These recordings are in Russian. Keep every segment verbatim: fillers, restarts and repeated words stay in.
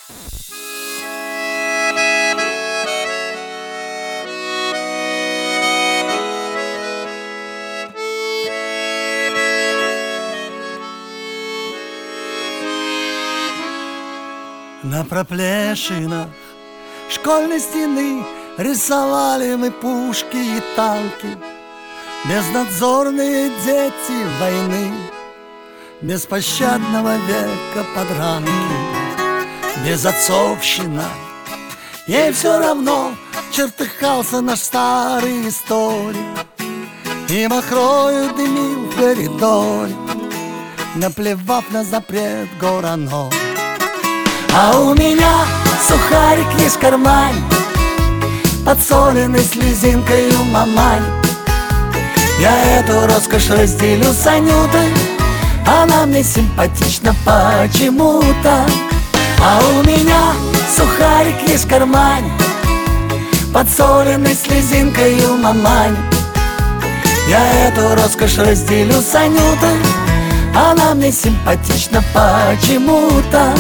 На проплешинах школьной стены рисовали мы пушки и танки. Безнадзорные дети войны, беспощадного века подранки. Безотцовщина, ей все равно, чертыхался наш старый историк и махрою дымил в коридоре, наплевав на запрет Горанов. А у меня сухарик есть в кармане, подсоленный слезинкою мамань. Я эту роскошь разделю с Анютой, она мне симпатична почему-то. А у меня сухарик есть в кармане, подсоленный слезинкою мамань. Я эту роскошь разделю с Анютой, она мне симпатична почему-то.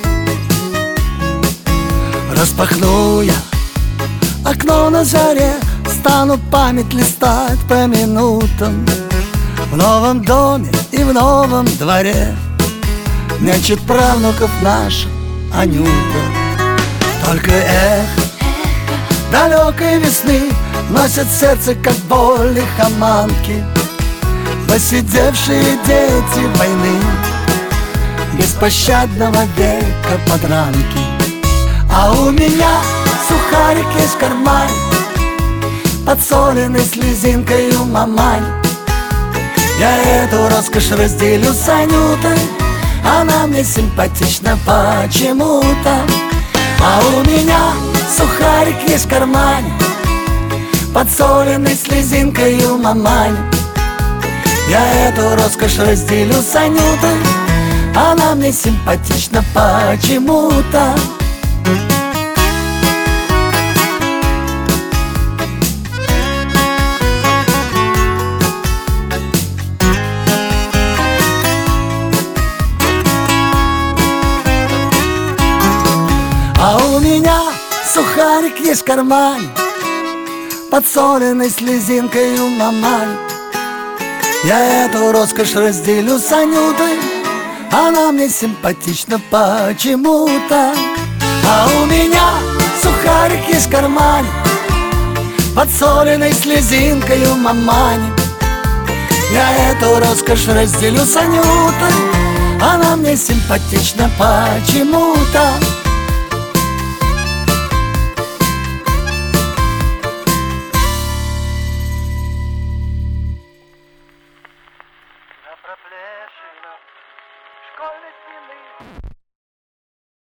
Распахну я окно на заре, стану память листать по минутам. В новом доме и в новом дворе мячет правнуков наша Анюта. Только эхо далекой весны носит сердце, как боль лихоманки. Посидевшие дети войны, беспощадного века подранки. А у меня сухарик есть в кармане, подсоленный слезинкою мамань. Я эту роскошь разделю с Анютой, она мне симпатична почему-то. А у меня сухарик есть в кармане, подсоленный слезинкою мамань. Я эту роскошь разделю с Анютой, она мне симпатична почему-то. А у меня сухарик есть в кармане, подсоленный слезинкою мамань. Я эту роскошь разделю с Анютой, она мне симпатична почему-то. А у меня сухарик есть в кармане, подсоленный слезинкою мамань. Я эту роскошь разделю с Анютой, она мне симпатична почему-то.